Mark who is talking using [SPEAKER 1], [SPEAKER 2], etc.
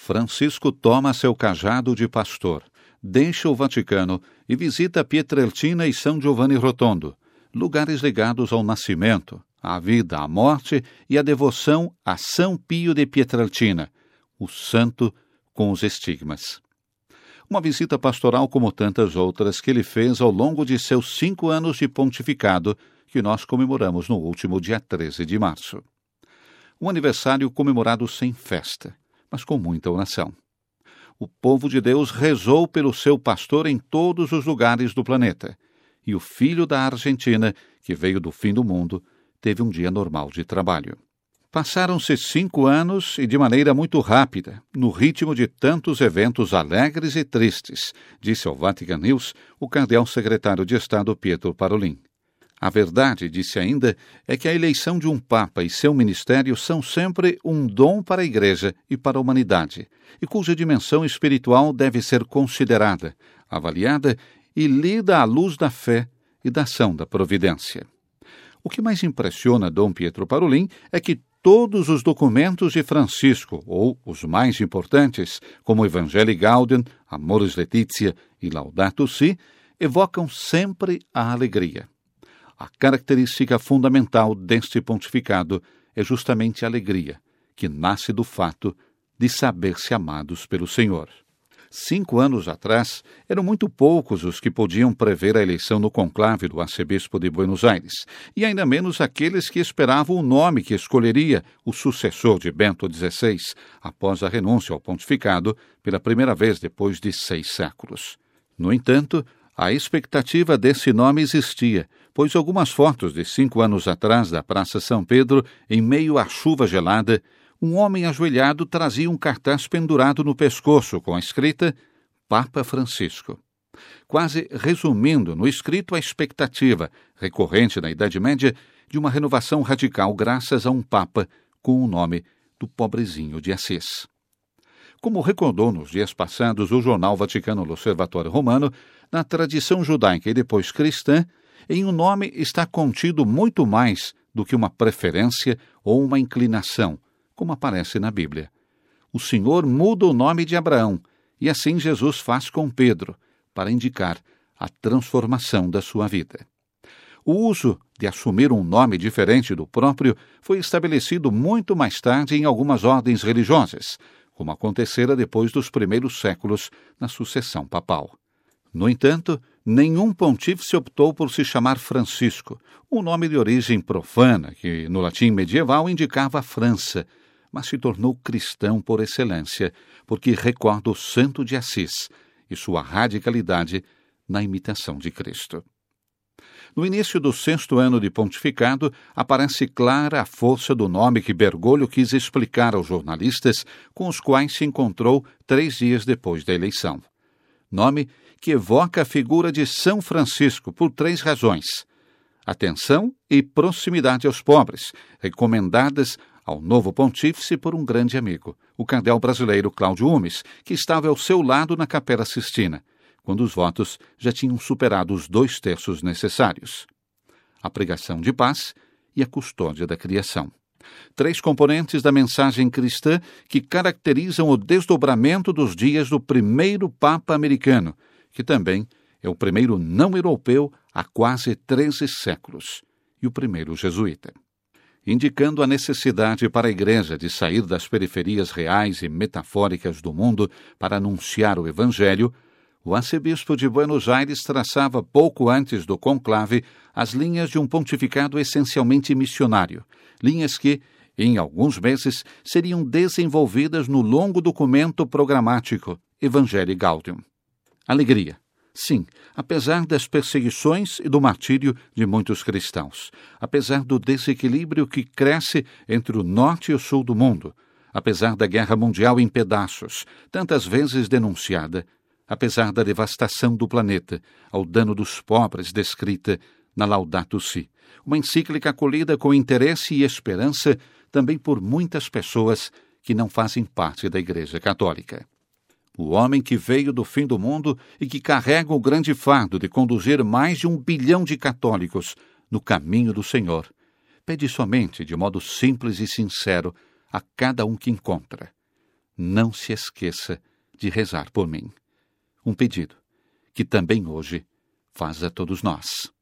[SPEAKER 1] Francisco toma seu cajado de pastor, deixa o Vaticano e visita Pietrelcina e São Giovanni Rotondo, lugares ligados ao nascimento, à vida, à morte e à devoção a São Pio de Pietrelcina, o santo com os estigmas. Uma visita pastoral como tantas outras que ele fez ao longo de seus 5 anos de pontificado, que nós comemoramos no último dia 13 de março. Um aniversário comemorado sem festa, mas com muita oração. O povo de Deus rezou pelo seu pastor em todos os lugares do planeta, e o filho da Argentina, que veio do fim do mundo, teve um dia normal de trabalho. Passaram-se 5 anos e de maneira muito rápida, no ritmo de tantos eventos alegres e tristes, disse ao Vatican News o cardeal secretário de Estado Pietro Parolin. A verdade, disse ainda, é que a eleição de um Papa e seu ministério são sempre um dom para a Igreja e para a humanidade, e cuja dimensão espiritual deve ser considerada, avaliada e lida à luz da fé e da ação da providência. O que mais impressiona Dom Pietro Parolin é que todos os documentos de Francisco, ou os mais importantes, como Evangelii Gaudium, Amoris Laetitia e Laudato Si, evocam sempre a alegria. A característica fundamental deste pontificado é justamente a alegria, que nasce do fato de saber-se amados pelo Senhor. 5 anos atrás, eram muito poucos os que podiam prever a eleição no conclave do arcebispo de Buenos Aires, e ainda menos aqueles que esperavam o nome que escolheria o sucessor de Bento XVI, após a renúncia ao pontificado, pela primeira vez depois de 6 séculos. No entanto, a expectativa desse nome existia, pois algumas fotos de 5 anos atrás da Praça São Pedro, em meio à chuva gelada, um homem ajoelhado trazia um cartaz pendurado no pescoço com a escrita Papa Francisco. Quase resumindo no escrito a expectativa, recorrente na Idade Média, de uma renovação radical graças a um Papa com o nome do pobrezinho de Assis. Como recordou nos dias passados o jornal Vaticano L'Osservatore Romano, na tradição judaica e depois cristã, em um nome está contido muito mais do que uma preferência ou uma inclinação, como aparece na Bíblia. O Senhor muda o nome de Abraão, e assim Jesus faz com Pedro, para indicar a transformação da sua vida. O uso de assumir um nome diferente do próprio foi estabelecido muito mais tarde em algumas ordens religiosas, como acontecera depois dos primeiros séculos na sucessão papal. No entanto, nenhum pontífice optou por se chamar Francisco, um nome de origem profana que, no latim medieval, indicava a França, mas se tornou cristão por excelência, porque recorda o Santo de Assis e sua radicalidade na imitação de Cristo. No início do 6º ano de pontificado, aparece clara a força do nome que Bergoglio quis explicar aos jornalistas com os quais se encontrou 3 dias depois da eleição. Nome que evoca a figura de São Francisco por 3 razões: atenção e proximidade aos pobres, recomendadas ao novo pontífice por um grande amigo, o cardeal brasileiro Cláudio Umes, que estava ao seu lado na Capela Sistina, quando os votos já tinham superado os 2/3 necessários. A pregação de paz e a custódia da criação. 3 componentes da mensagem cristã que caracterizam o desdobramento dos dias do primeiro Papa americano, que também é o primeiro não-europeu há quase 13 séculos, e o primeiro jesuíta. Indicando a necessidade para a Igreja de sair das periferias reais e metafóricas do mundo para anunciar o Evangelho, o arcebispo de Buenos Aires traçava pouco antes do conclave as linhas de um pontificado essencialmente missionário, linhas que, em alguns meses, seriam desenvolvidas no longo documento programático Evangelii Gaudium. Alegria. Sim, apesar das perseguições e do martírio de muitos cristãos, apesar do desequilíbrio que cresce entre o norte e o sul do mundo, apesar da guerra mundial em pedaços, tantas vezes denunciada, apesar da devastação do planeta, ao dano dos pobres descrita na Laudato Si, uma encíclica acolhida com interesse e esperança também por muitas pessoas que não fazem parte da Igreja Católica. O homem que veio do fim do mundo e que carrega o grande fardo de conduzir mais de 1 bilhão de católicos no caminho do Senhor, pede somente, de modo simples e sincero, a cada um que encontra: não se esqueça de rezar por mim. Um pedido que também hoje faz a todos nós.